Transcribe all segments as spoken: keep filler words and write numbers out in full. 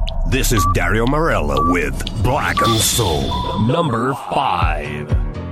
This is Dario Morella with Black and Soul. Number five.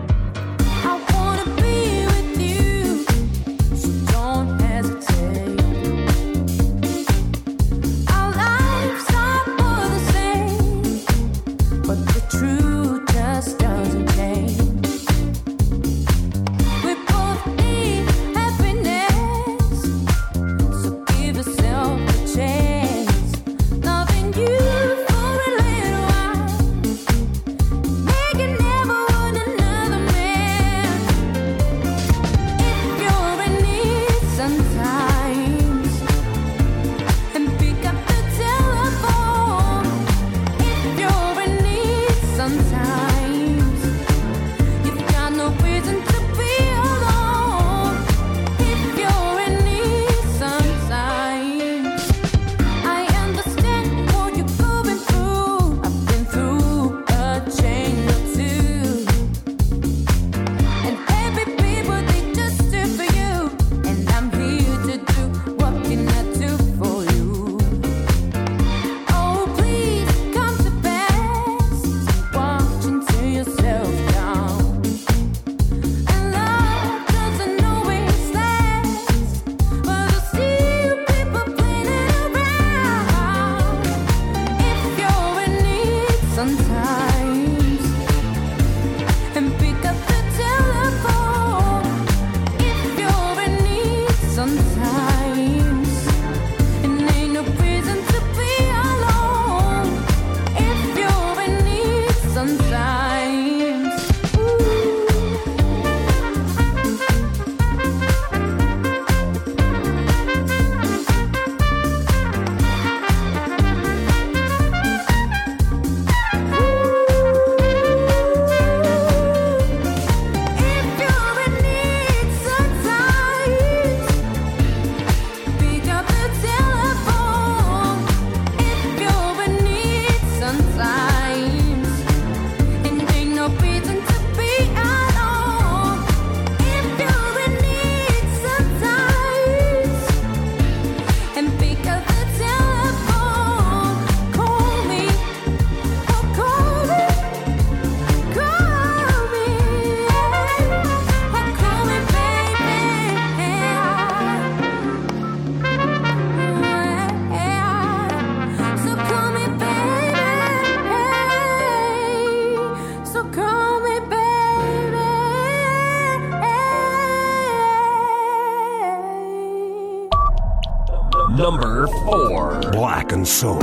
Number four. Black and Soul.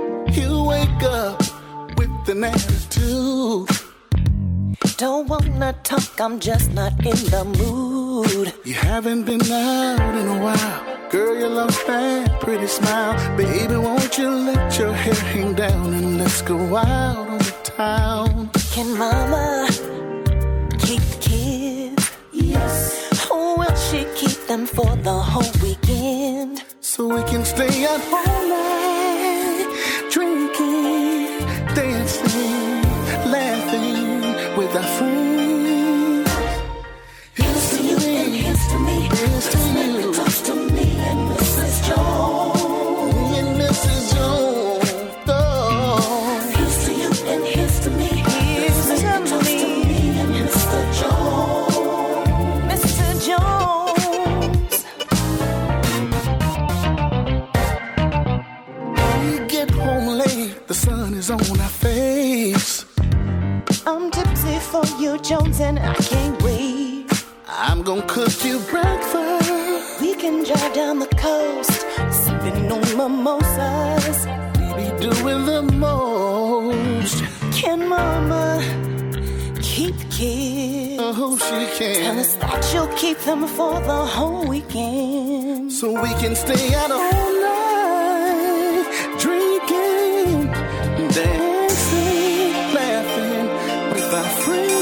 You wake up with an attitude. Don't wanna talk, I'm just not in the mood. You haven't been out in a while. Girl, you lost that pretty smile. Baby, won't you let your hair hang down and let's go out on the town. Can mama keep the kids? Yes. Or will she keep them for the whole weekend? So we can stay out all night, drinking, dancing, laughing with our friends. Here's to you and here's to me. Here's to you. Close to me and Missus Jones. Me and Missus Jones. Oh. Here's to you and here's to me. Here's to me. Close to me and Mister Jones. Mister Jones. The sun is on our face. I'm tipsy for you, Jones, and I can't wait. I'm gonna cook you breakfast. We can drive down the coast, sipping on mimosas. We be doing the most. Can mama keep the kids? Oh, she can. Tell us that you'll keep them for the whole weekend. So we can stay out all night, drinking, dancing, laughing with our friends.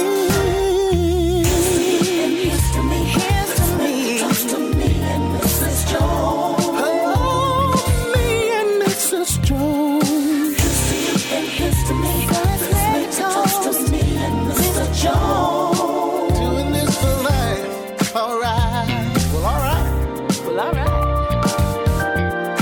Here's to me, here's to me, close to me and Missus Jones. Oh, me and Missus Jones. Here's to you and here's to me. Let's make a toast to me and Mister Jones. Doing this for life. All right. Well, all right. Well, all right.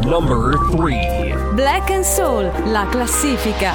Number three. Black and Soul, la classifica.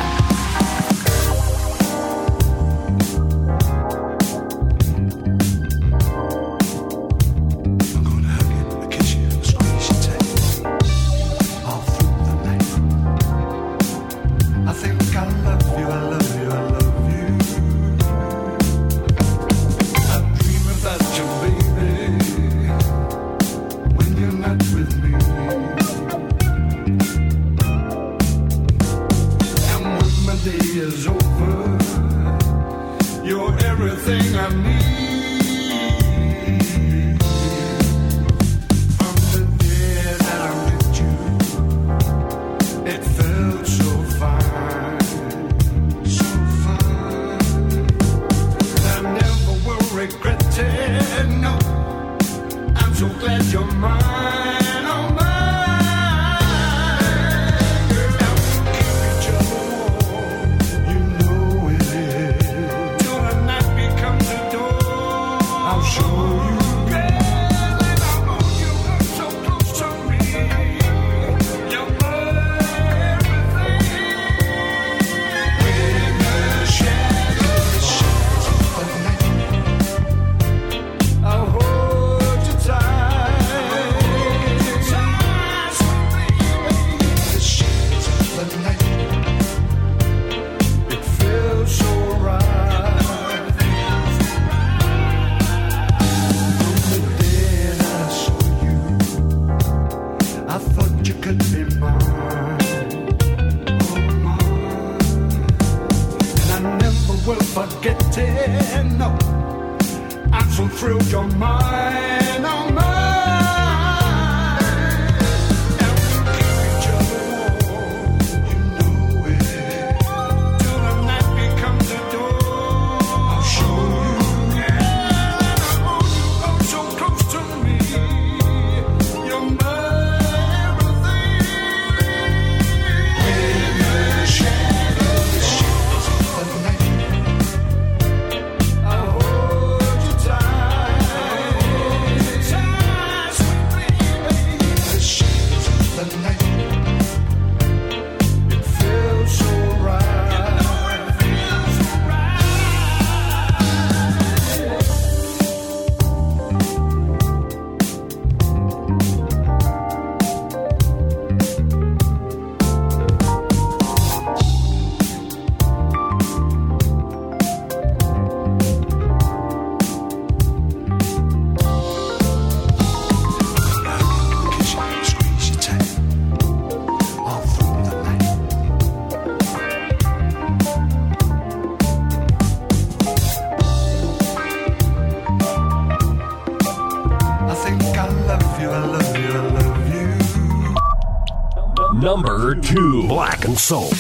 Number two. Black and Soul.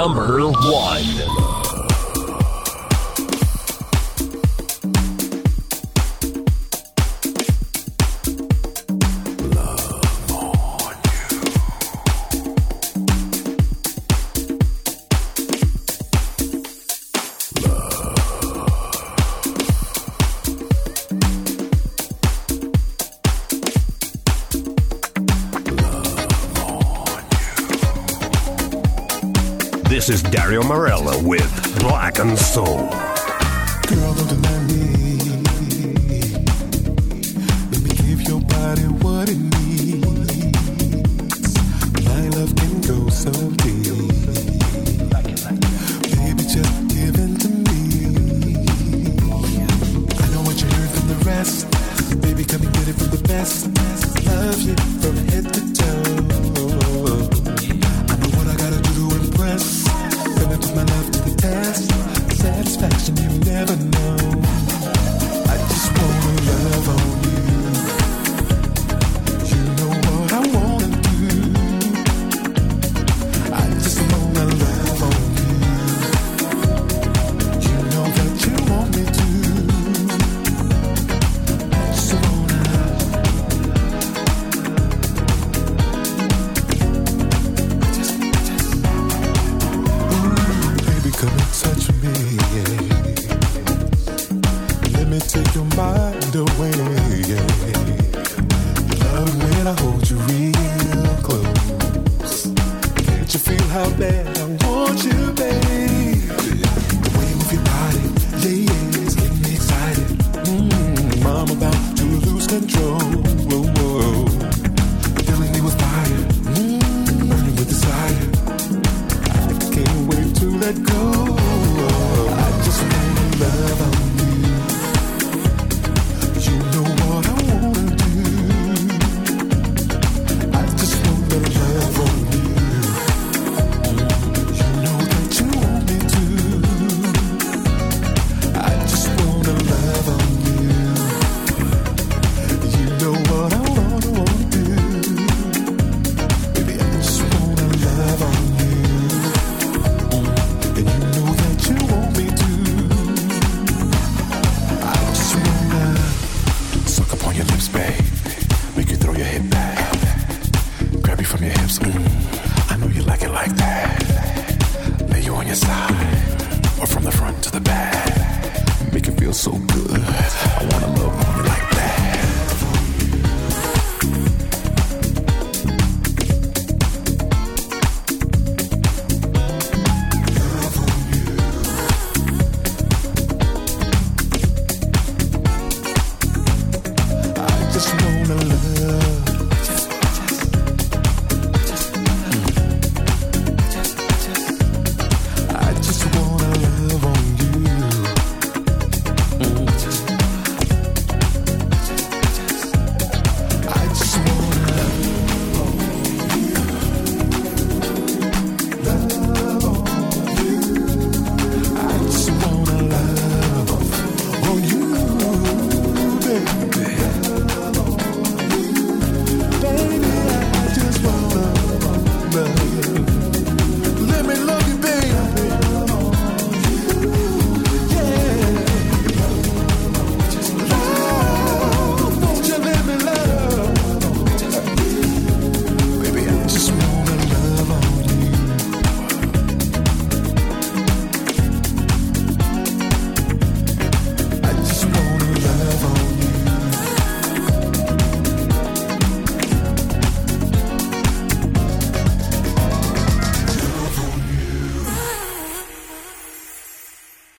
Number one. This is Dario Morella with Black and Soul. Girl, don't deny me. Let me give your body what it needs. My love can go so deep. Baby, just give in to me. I know what you heard from the rest. Baby, come and get it from the best. Love you from head to toe. I know what I gotta do to impress. Gonna put my love to the test. Satisfaction you never know. I just wanna love on you. You know what I wanna do. I just wanna love on you. You know that you want me to. I just wanna. I just, I just. Ooh, baby, come and touch me. Let me take your mind away. Love when I hold you real close. Can't you feel how bad I want you, babe? The way you move your body, yeah, yeah, it's getting me excited. Mm, I'm about to lose control. Whoa, whoa. Filling me with fire, mm, burning with desire. I can't wait to let go. I just wanna love on you. You know what I wanna do. I just wanna love on you. You know that you want me to. I just wanna love on you. You know what I wanna, wanna do. Baby, I just wanna love on you. And you know that you want me to. I just wanna suck up on your lips, babe. Make you throw your head back. Grab you from your hips. Mm. I know you like it like that. Lay you on your side, or from the front to the back. Make it feel so good. I wanna love on you like that. I just wanna love.